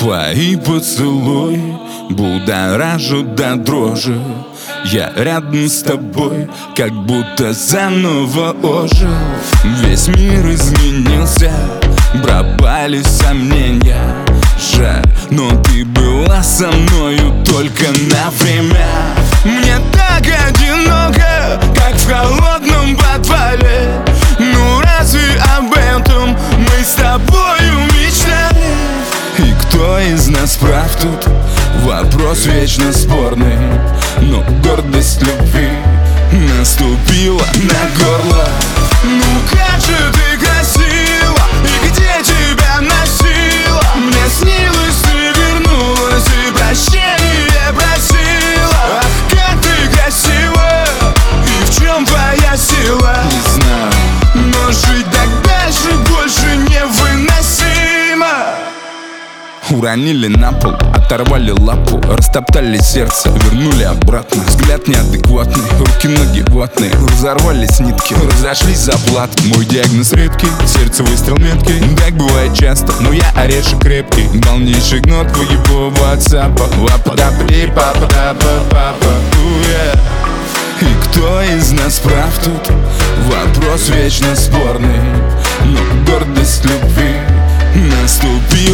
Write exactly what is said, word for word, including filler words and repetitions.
Твои поцелуи будоражат до дрожи. Я рядом с тобой, как будто заново ожил. Весь мир изменился, пропали сомнения. Жаль, но ты была со мною только на время. Мне так одиноко, как в холодном подвале. Ну разве об этом мы с тобою мечтали? И кто из нас прав тут? Вопрос вечно спорный. Но гордость любви наступила на горло. Ну как же ты красива, и где тебя носила? Мне снилось, ты вернулась и прощение просила. Ах, как ты красива, и в чем твоя сила? Не знаю, но жить так дальше больше невыносимо. Уронили на пол, оторвали лапу, растоптали сердце, вернули обратно. Взгляд неадекватный, руки-ноги ватные, разорвались нитки, разошлись заплаты. Мой диагноз редкий, сердце выстрел меткий. Так бывает часто, но я орешек крепкий. Полнейший гнот твоего ватсапа. Вапа-да-бли, папа-да-па-папа. И кто из нас прав тут? Вопрос вечно спорный. Но гордость любви наступила